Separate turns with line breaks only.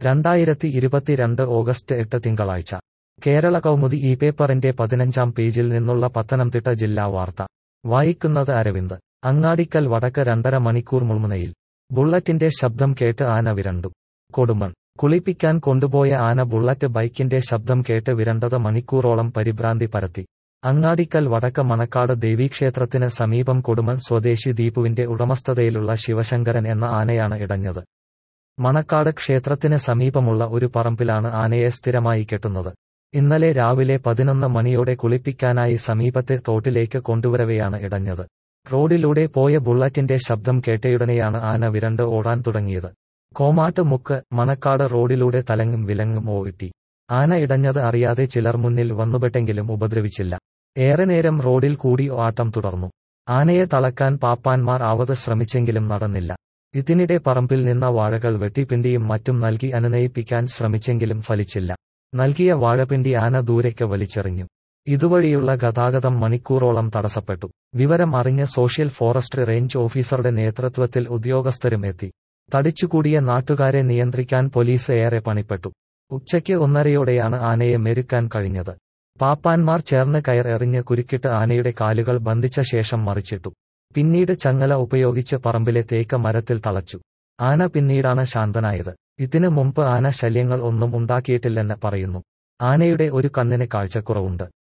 2022 August 8 തിങ്കളാഴ്ച കേരള കൗമുദി ഈ പേപ്പറിന്റെ 15-ാം പേജിൽ നിന്നുള്ള പത്തനംതിട്ട ജില്ലാ വാർത്ത വായിക്കുന്നത് അരവിന്ദ്. അങ്ങാടിക്കൽ വടക്ക് 2.5 മണിക്കൂർ മുൾമുനയിൽ. ബുള്ളറ്റിന്റെ ശബ്ദം കേട്ട് ആന വിരണ്ടു. കൊടുമൺ. കുളിപ്പിക്കാൻ കൊണ്ടുപോയ ആന ബുള്ളറ്റ് ബൈക്കിന്റെ ശബ്ദം കേട്ട് വിരണ്ടത് മണിക്കൂറോളം പരിഭ്രാന്തി പരത്തി. അങ്ങാടിക്കൽ വടക്ക് മണക്കാട് ദേവീക്ഷേത്രത്തിന് സമീപം കൊടുമൺ സ്വദേശി ദീപുവിന്റെ ഉടമസ്ഥതയിലുള്ള ശിവശങ്കരൻ എന്ന ആനയാണ് ഇടഞ്ഞത്. മണക്കാട് ക്ഷേത്രത്തിന് സമീപമുള്ള ഒരു പറമ്പിലാണ് ആനയെ സ്ഥിരമായി കെട്ടുന്നത്. ഇന്നലെ രാവിലെ 11 മണിയോടെ കുളിപ്പിക്കാനായി സമീപത്തെ തോട്ടിലേക്ക് കൊണ്ടുവരവെയാണ് ഇടഞ്ഞത്. റോഡിലൂടെ പോയ ബുള്ളറ്റിന്റെ ശബ്ദം കേട്ടയുടനെയാണ് ആന വിരണ്ട് ഓടാൻ തുടങ്ങിയത്. കോമാട്ട് മുക്ക് മണക്കാട് റോഡിലൂടെ തലങ്ങും വിലങ്ങും ഓടി. ആന ഇടഞ്ഞത് അറിയാതെ ചിലർ മുന്നിൽ വന്നുപെട്ടെങ്കിലും ഉപദ്രവിച്ചില്ല. ഏറെ നേരം റോഡിൽ കൂടി ആട്ടം തുടർന്നു. ആനയെ തളക്കാൻ പാപ്പാന്മാർ ആവത് ശ്രമിച്ചെങ്കിലും നടന്നില്ല. ഇതിനിടെ പറമ്പിൽ നിന്ന വാഴകൾ വെട്ടിപ്പിണ്ടിയും മറ്റും നൽകി അനുനയിപ്പിക്കാൻ ശ്രമിച്ചെങ്കിലും ഫലിച്ചില്ല. നൽകിയ വാഴപ്പിണ്ടി ആന ദൂരേക്ക് വലിച്ചെറിഞ്ഞു. ഇതുവഴിയുള്ള ഗതാഗതം മണിക്കൂറോളം തടസ്സപ്പെട്ടു. വിവരം അറിഞ്ഞ സോഷ്യൽ ഫോറസ്ട്രി റേഞ്ച് ഓഫീസറുടെ നേതൃത്വത്തിൽ ഉദ്യോഗസ്ഥരും എത്തി. തടിച്ചുകൂടിയ നാട്ടുകാരെ നിയന്ത്രിക്കാൻ പോലീസ് ഏറെ പണിപ്പെട്ടു. ഉച്ചയ്ക്ക് 1:30യോടെയാണ് ആനയെ മെരുക്കാൻ കഴിഞ്ഞത്. പാപ്പാന്മാർ ചേർന്ന് കയർ എറിഞ്ഞ് കുരുക്കിട്ട് ആനയുടെ കാലുകൾ ബന്ധിച്ച ശേഷം മറിച്ചിട്ടു. പിന്നീട് ചങ്ങല ഉപയോഗിച്ച് പറമ്പിലെ തേക്ക് മരത്തിൽ തളച്ചു. ആന പിന്നീടാണ് ശാന്തനായത്. ഇതിനു മുമ്പ് ആന ശല്യങ്ങൾ ഒന്നും ഉണ്ടാക്കിയിട്ടില്ലെന്ന് പറയുന്നു. ആനയുടെ ഒരു കണ്ണിന് കാഴ്ചക്കുറവുണ്ട്.